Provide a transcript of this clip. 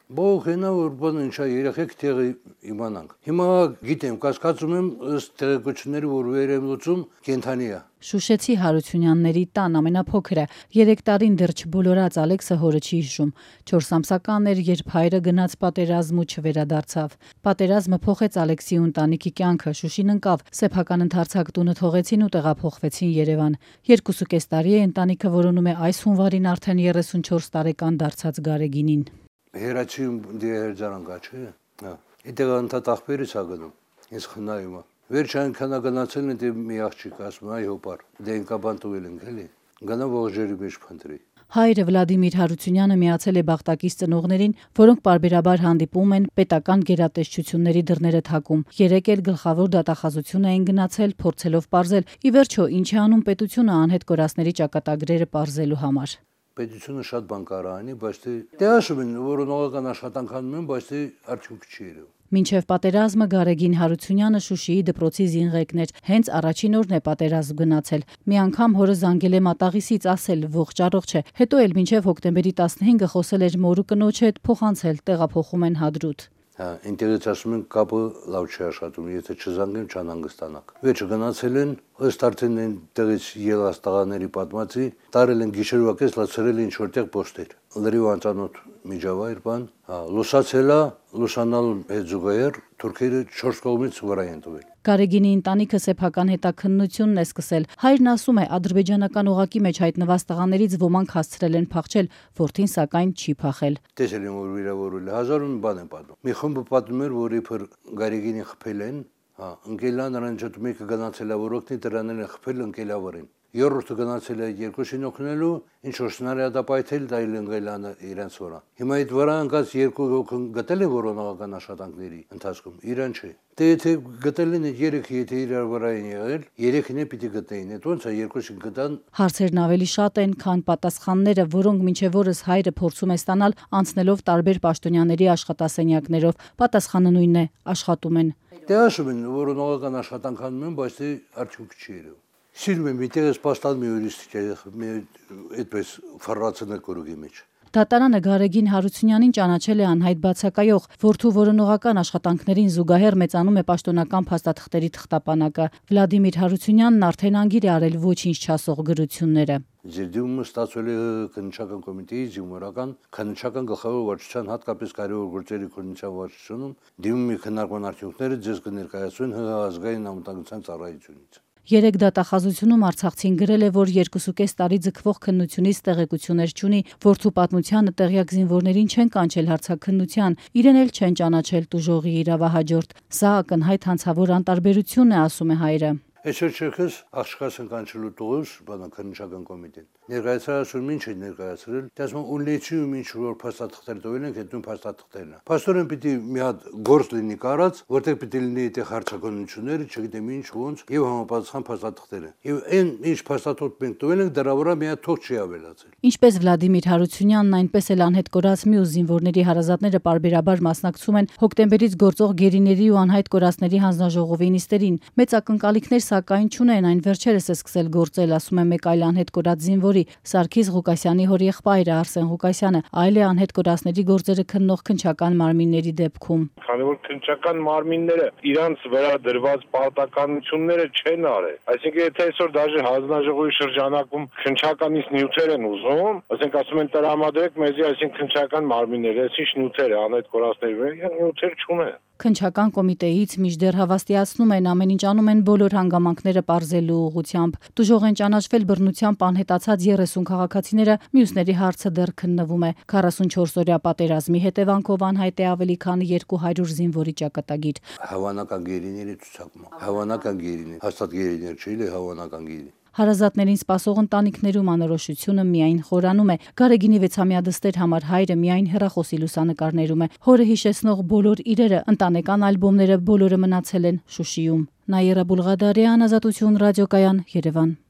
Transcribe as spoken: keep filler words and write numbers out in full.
Բողոքենա որ բան ինչա երեխեք տեղի իմանանք։ Հիմա գիտեմ, կասկածում եմ ըստ տեղեկությունների, որ վեր եմ լուծում կենթանի է։ Շուշեցի Հարությունյանների տան ամենափոքրը երեք տարին դեռ չբոլորած Ալեքսը հորը չի հիշում։ չորս ամսական էր, երբ հայրը գնաց պատերազմ ու չվերադարձավ։ Պատերազմը փոխեց Ալեքսի ու ընտանիքի կյանքը, Շուշին ընկավ, սեփական ընդարձակ տունը թողեցին ու տեղափոխվեցին Երևան։ Երկուսուկես տարի է ընտանիքը որոնում է այս հունվարին արդեն երեսունչորս տարեկան դարձած Գարեգինին։ Հերացիում դիերջարանքա չէ։ Հա։ Իդեղ անտատախբերից ա գնում։ Ինձ խնայում է։ Վերջ այնքան գնացել են դե մի աղջիկ ասում այ հոպար դե ինքաբան տուել ենք էլի գնա ողջերի մեջ փնտրի։ Հայրը Վլադիմիր Հարությունյանը միացել է Բախտակից ծնողներին, որոնք պարբերաբար հանդիպում են, պետական գերատեսչությունների դռները թակում։ Երեք էլ գլխավոր դատախազություն էին գնացել, փորձելով պարզել ի վերջո ինչ է անում պետությունը անհետ կորածների ճակատագրերը պարզելու համար։ Պետությունը շատ բան կարող անի, բայց դե ասում են, որ նորական աշխատանք անում են, բայց դե արդյունք չի երևում։ Մինչև պատերազմը Գարեգին Հարությունյանը Շուշիի դպրոցի զինղեկն էր, հենց առաջին օրն է պատերազմ գնացել։ Մի անգամ հորը զանգել է մատաղիսից, ասել ողջ առողջ է, հետո էլ մինչև հոկտեմբերի տասնհինգը խոսել էր մոր ու կնոջ հետ, փոխանցել, տեղափոխում են Հադրութ։ Հա, ինտերես ասում են կապը լավ չի աշխատում, եթե չզանգեմ չանհանգստանաք։ Վերջը գնացել են, ըստ արդեն այնտեղից ելած տղաների պատմածի, տարել են գիշերվա կես լացրել ինչ որտեղ պոստեր։ Լրիվ անծանոթ միջավայր բան, հա, լուսացել է, լուսանալու հետ զուգահեռ թուրքերը չորս կողմից վրա են տվել։ Գարեգինի ընտանիքը սեփական հետաքննությունն է սկսել։ Հայրն ասում է, ադրբեջանական օղակի մեջ հայտնված տղաներից ոմանք հասցրել են փախչել, որդին սակայն չի փախել։ Տեսել եմ, որ վիրավորել է, հազար ու մի բան են պատմում։ Մի խումբը պատմում էր, որ իբր Գարեգինին խփել են, հա, ընկելա նրան ջոտ մեկը գնացել է, որ օգնի դրանել են խփել ընկելավրին։ Երրորդը գնացել է երկուսին օգնելու, ինչ որ սնարյադապայթել դա էլ ընկելանը իրենց վրա։ Հիմա այդ վրա ընկած երկու հոգին գտել է որոնողական աշխատանքների ընթացքում, իրան չէ։ Դե եթե գտել են երեքը, եթե իրար վրա են եղել, երեքին է պիտի գտնեին, այդ ոնց է երկուսին գտան։ Հարցերն ավելի շատ են, քան պատասխանները, որոնք մինչև օրս հայրը փորձում է ստանալ անցնելով տարբեր պաշտոնյաների աշխատասենյակներով։ Պատասխանը նույնն է՝ աշխատում են։ Դե ասում են, որոնողական աշխատանք անում են, բայց դե արդյունք չի երևում։ Սիրում եմ միտեղս պաստալ մի ուրիշ այդպես ֆարրացնել կորուգի մեջ։ Դատարանը Գարեգին Հարությունյանին ճանաչել է անհայտ բացակայող, որդու որոնողական աշխատանքներին զուգահեռ մեծանում է պաշտոնական փաստաթղթերի թղթապանակը։ Վլադիմիր Հարությունյանն արդեն անգիր է արել ոչինչ չասող գրությունները։ Ձերդումը ստացվել է քննչական կոմիտեի զինվորական քննչական գլխավոր վարչության հատկապես կարևոր գործերի քննչական վարչությունում դիմումի քննարկման արդյունքները ձեզ կներկայացվեն ՀՀ ազգային անվտանգության ծառայությունից։ Երեք դատախազությունում Արցախցին գրել է, որ երկուսուկես տարի ձգվող քննությունից տեղեկություններ չունի, որդու պատմությանը տեղյակ զինվորներին չեն կանչել հարցաքննության, իրեն էլ չեն ճանաչել տուժողի իրավահաջորդ։ Սա ակնհայտ հանցավոր անտարբերություն է, ասում է հայրը։ Այսօր չեքս աղջկաս են կանչելու տողուս բանան քննչական կոմիտեն։ Ներկայացրել ինչ է ներկայացրել, դասում ունեցիում ինչ որ փաստաթղթեր տվել են, այդ նույն փաստաթղթերն է։ Պաստորեն պիտի մի հատ գործ լինի կարած, որտեղ պիտի լինի այդ հարցականությունները, չգիտեմ ինչ ոնց, եւ համապատասխան փաստաթղթերը։ Եվ այն ինչ փաստաթղթ մենք տվել ենք, դրա վրա մի հատ թող չի ավելացել։ Ինչպես Վլադիմիր Հարությունյանն, այնպես էլ անհետ կորած մյուս զինվորների հարազատները պարբերաբար մասնակցում են հոկտեմբերից գործող գերիների ու անհայտ կորածների հանձնաժողովի նիստերին։ Մեծ ակնկալիքներ սակայն չունեն, այն վերջերս է սկսել գործել, ասում է մեկ այլ անհետ կորած զինվորի Սարգիս Ղուկասյանի հորեղբայրը Արսեն Ղուկասյանը, այլ է անհետ կորածների գործերը քննող քննչական մարմինների դեպքում։ Քանի որ քննչական մարմինները իրանց վրա դրված պարտականությունները չեն արել, այսինքն եթե այսօր դաժե հանձնաժողովի շրջանակում քննչականից նյութեր են ուզում, ասենք ասում են տրամադրեք մեզի, այսինքն քննչական մարմինները, այսինչ նյութեր է անհետ կորածների, նյութեր չունեն։ Քննչական կոմիտեից մինչդեռ հավաստիացնում են ամեն ինչ անում են բոլոր հանգամանքները պարզելու ուղղությամբ։ Դժոխ են ճանաչվել բռնությամբ անհետացած երեսուն քաղաքացիները, մյուսների հարցը դեռ քննվում է։ քառասունչորս օրյա պատերազմի հետևանքով անհայտ է ավելի քան երկու հարյուր զինվորի ճակատագիր։ Հավանական գերիների ցուցակում։ Հավանական գերիներ, հաստատ գերիներ չէ, այլ հավանական գերի։ Հարազատներին սպասող ընտանիքներում անորոշությունը միայն խորանում է։ Գարեգինի վեցամյա դստեր համար հայրը միայն հեռախոսի լուսանկարներում է։ Հորը հիշեցնող բոլոր իրերը, ընտանեկան ալբոմները բոլորը մնացել են Շուշիում։ Նաիրա Բուլղադարյան, Ազատություն ռադիոկայան, Երևան։